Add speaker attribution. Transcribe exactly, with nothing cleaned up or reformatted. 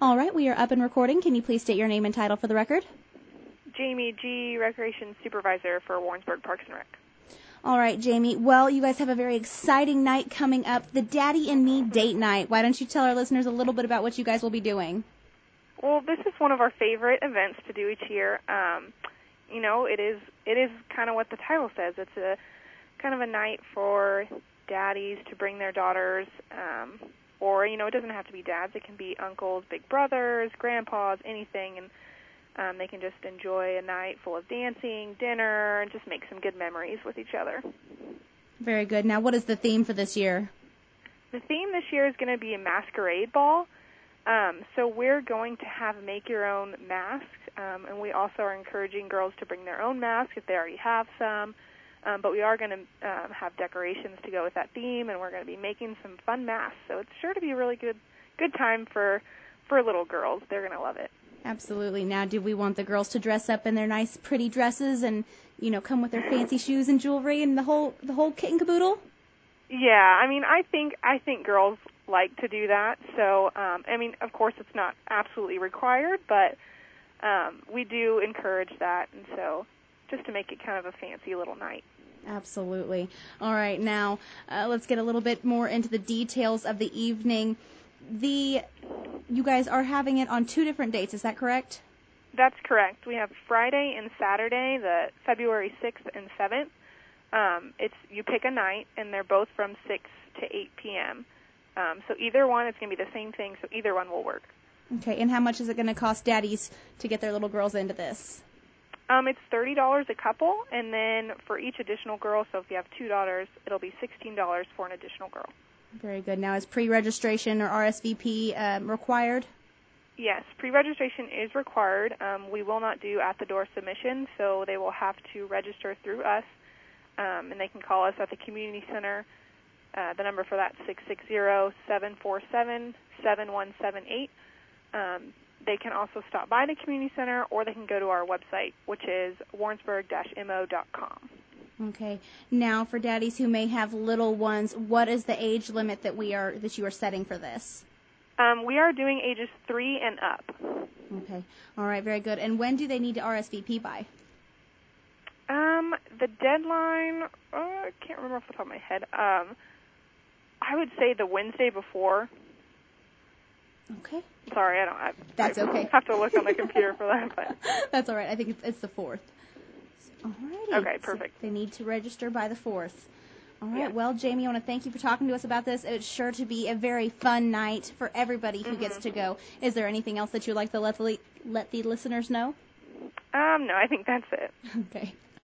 Speaker 1: All right, we are up and recording. Can you please state your name and title for the record?
Speaker 2: Jamie G., Recreation Supervisor for Warrensburg Parks and Rec.
Speaker 1: All right, Jamie. Well, you guys have a very exciting night coming up, the Daddy and Me Date Night. Why don't you tell our listeners a little bit about what you guys will be doing?
Speaker 2: Well, this is one of our favorite events to do each year. Um, you know, it is it is kind of what the title says. It's a kind of a night for daddies to bring their daughters, um, or, you know, it doesn't have to be dads. It can be uncles, big brothers, grandpas, anything, and um, they can just enjoy a night full of dancing, dinner, and just make some good memories with each other.
Speaker 1: Very good. Now, what is the theme for this year?
Speaker 2: The theme this year is going to be a masquerade ball. Um, so we're going to have make-your-own masks, um, and we also are encouraging girls to bring their own masks if they already have some. Um, but we are going to um, have decorations to go with that theme, and we're going to be making some fun masks. So it's sure to be a really good good time for, for little girls. They're going to love it.
Speaker 1: Absolutely. Now, do we want the girls to dress up in their nice, pretty dresses and, you know, come with their fancy shoes and jewelry and the whole the whole kit and caboodle?
Speaker 2: Yeah, I mean, I think I think girls like to do that. So, um, I mean, of course, it's not absolutely required, but um, we do encourage that, and so just to make it kind of a fancy little night.
Speaker 1: Absolutely. All right, now uh, let's get a little bit more into the details of the evening. The you guys are having it on two different dates, is that correct?
Speaker 2: That's correct. We have Friday and Saturday, the February sixth and seventh. Um, it's you pick a night, and they're both from six to eight p.m. Um, so either one, it's going to be the same thing, so either one will work.
Speaker 1: Okay, and how much is it going to cost daddies to get their little girls into this?
Speaker 2: Um, it's thirty dollars a couple, and then for each additional girl, so if you have two daughters, it'll be sixteen dollars for an additional girl.
Speaker 1: Very good. Now, is pre-registration or R S V P um, required?
Speaker 2: Yes, pre-registration is required. Um, we will not do at-the-door submission, so they will have to register through us, um, and they can call us at the community center. Uh, the number for that is six six zero, seven four seven, seven one seven eight. Um, they can also stop by the community center, or they can go to our website, which is warrensburg dash m o dot com.
Speaker 1: Okay. Now, for daddies who may have little ones, what is the age limit that we are that you are setting for this?
Speaker 2: Um, we are doing ages three and up.
Speaker 1: Okay. All right. Very good. And when do they need to R S V P by?
Speaker 2: Um, the deadline, uh, I can't remember off the top of my head. Um, I would say the Wednesday before.
Speaker 1: Okay.
Speaker 2: Sorry, I don't. I,
Speaker 1: That's
Speaker 2: I
Speaker 1: okay.
Speaker 2: have to look on the computer for that. But
Speaker 1: that's all right. I think it's, it's the fourth. All righty.
Speaker 2: Okay, perfect.
Speaker 1: So they need to register by the fourth. All right.
Speaker 2: Yeah.
Speaker 1: Well, Jamie, I want to thank you for talking to us about this. It's sure to be a very fun night for everybody who mm-hmm. gets to go. Is there anything else that you'd like to let the, let the listeners know?
Speaker 2: Um, no, I think that's it.
Speaker 1: Okay.